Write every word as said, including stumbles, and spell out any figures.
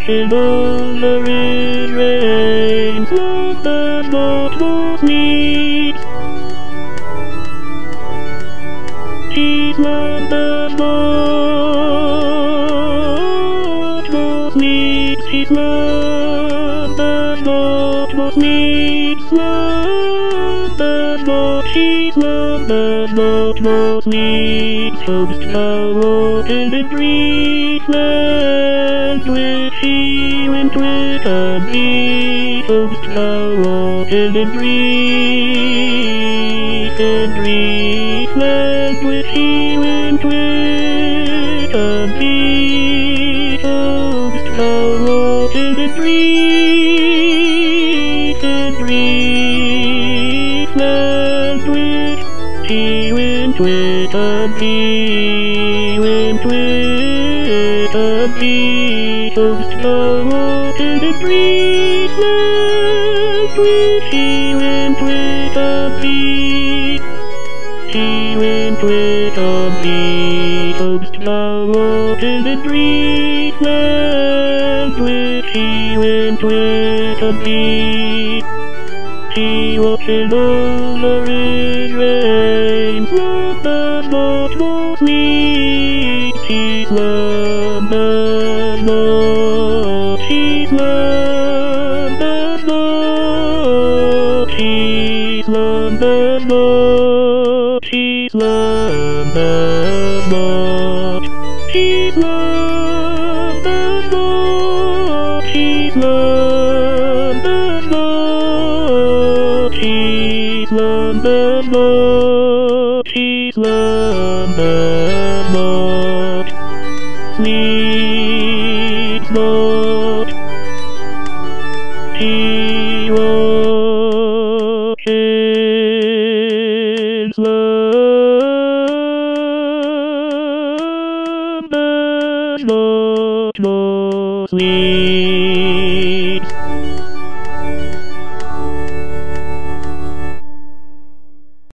watching under it rains. Love that not both needs. She's love that not both needs. She's love that not both needs. Love that not. She's love that not both needs. Hopes to walk in the dreamland which she went with and me. Hopes to walk in the dream, the dreamland which she went with and me. Hopes to walk in the dream, the dreamland which she went with and me, went with and me. Hopes to walk in the dreamland which she went with and me. She went with and me. Hopes to walk in the dreamland which she went with and me. She watches over it rains. Love that not both needs. She's love that not. She's love that not. She's love that not. She's love that not. She's love that not. She's love that not. She's love that not. She's love that not. Sleeps not. She watches love that not, not sleep.